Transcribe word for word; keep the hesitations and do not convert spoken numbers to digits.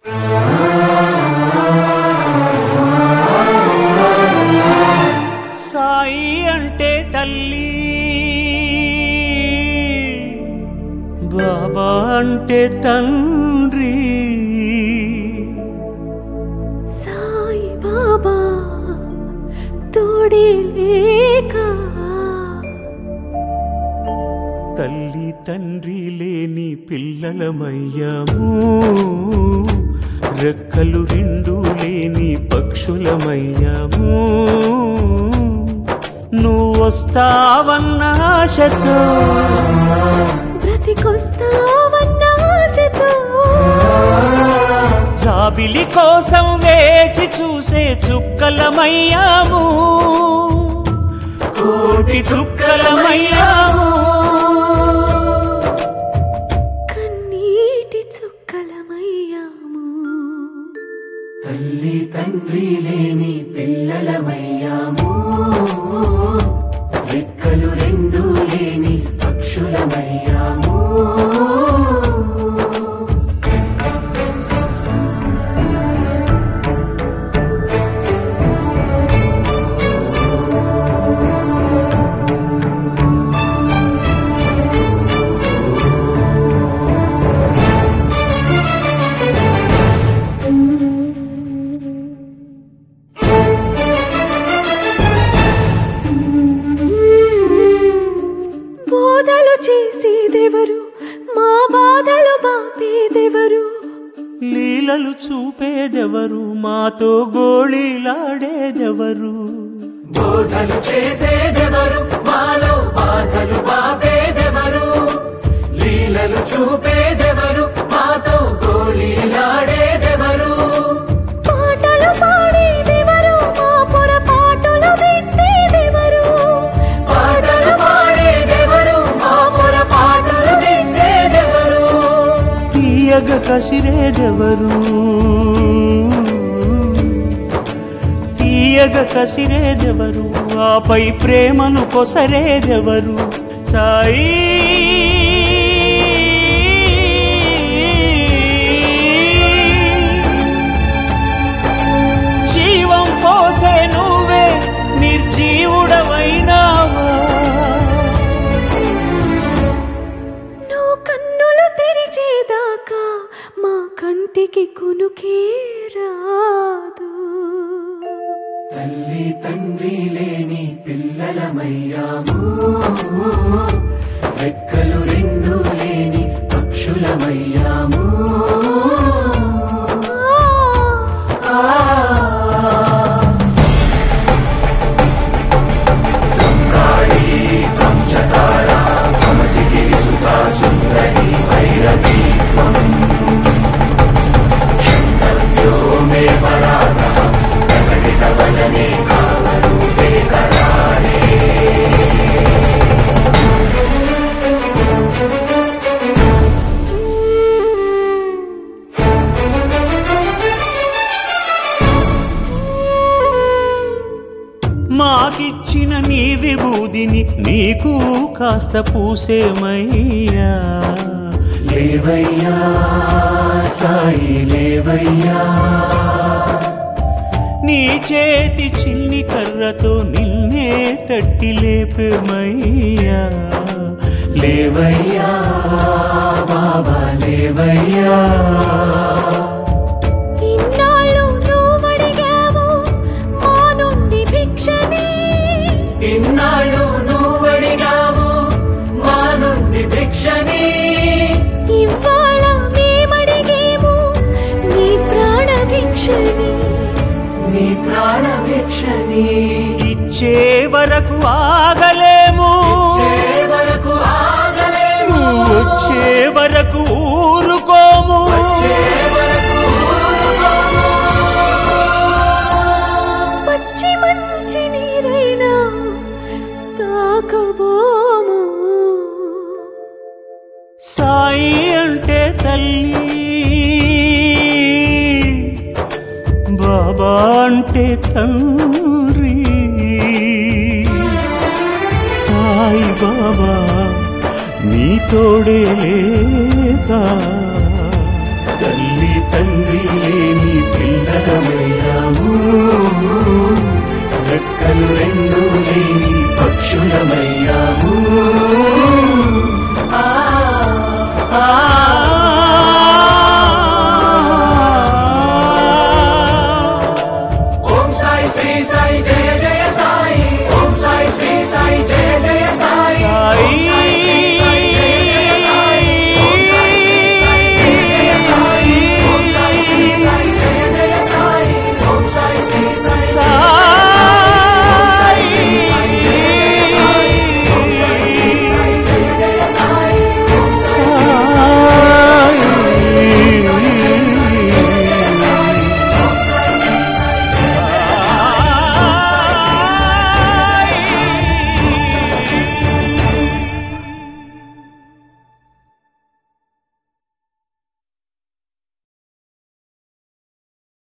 సాయి అంటే తల్లి, బాబా అంటే తండ్రి. సాయి బాబా తోడే లేక తల్లి తండ్రి లేని పిల్లలమయ్యాము, రెక్కలు రెండు లేని పక్షులమయ్యాము. నువ్వు వస్తావన్న ఆశతో, బ్రతికొస్తావన్న ఆశతో, జాబిలి కోసం వేచి చూసే చుక్కలమయ్యాము, కోటి చుక్కలమయ్యాము, కన్నీటి చుక్కలమయ్యాము. తల్లి తండ్రి లేని పిల్లలమయ్యాము, రెక్కలు రెండు లేని పక్షులమయ్యాము. బోధలు చేసేదెవరు, మా బాధలు బాపేదెవరు, లీలలు చూపేదెవరు, మాతో గోళీలాడేదెవరు. బోధలు చేసేదెవరు, మాలో బాధలు బాపేదెవరు, లీలలు చూపేదెవరు, మాతో గోళీలాడేదెవరు. పాటలు పాడేదెవరు, మా పొరపాటులు దిద్దేదెవరు, పాటలు పాడేదెవరు, మా పొరపాటులు దిద్దేదెవరు. తీయగ కసిరేదెవరు, తీయగ కసిరేదెవరు, ఆపై ప్రేమను కొసరేదెవరు. సాయి జీవం పోసే నువ్వే నిర్జీవుడవైనావా. నువ్వు కన్నులు తెరిచేదాకా మా కంటికి కునుకే రాదు. తల్లి తండ్రి లేని పిల్లలమయ్యాము, రెక్కలు రెండు లేని పక్షులమయ్యాము. సుందరి భైరవీ త్వం క్షంతవ్యో మే పరాధః ప్రకటితవదనే కామరూపే కరాళే. మాకిచ్చిన నీ విభూదిని నీకు కాస్త పూసేమయ్యా. లేవయ్యా సాయి లేవయ్యా, నీ చేతి చిన్ని కర్రతో నిన్నే తట్టి లేపేమయ్యా. లేవయ్యా బాబా లేవయ్యా. ఇన్నాళ్ళు నువ్వడిగావు మా నుండి భిక్షని, ఇన్నాళ్ళు నువ్వడిగావు మా నుండి భిక్షని, ఇవాళ మేమడిగేము నీ ప్రాణ భిక్షని. నీ ప్రాణ భిక్షని ఇచ్చే వరకు ఆగలేము, ఇచ్చే వరకు ఆగలేము, వచ్చే వరకు ఊరుకోము. వచ్చే వరకు ఊరుకోము. పచ్చి మంచి నీరైనా తాకబోము. సాయి అంటే తల్లి, బాబా అంటే తండ్రి. సాయి బాబా నీ తోడే లేక, తల్లి తండ్రి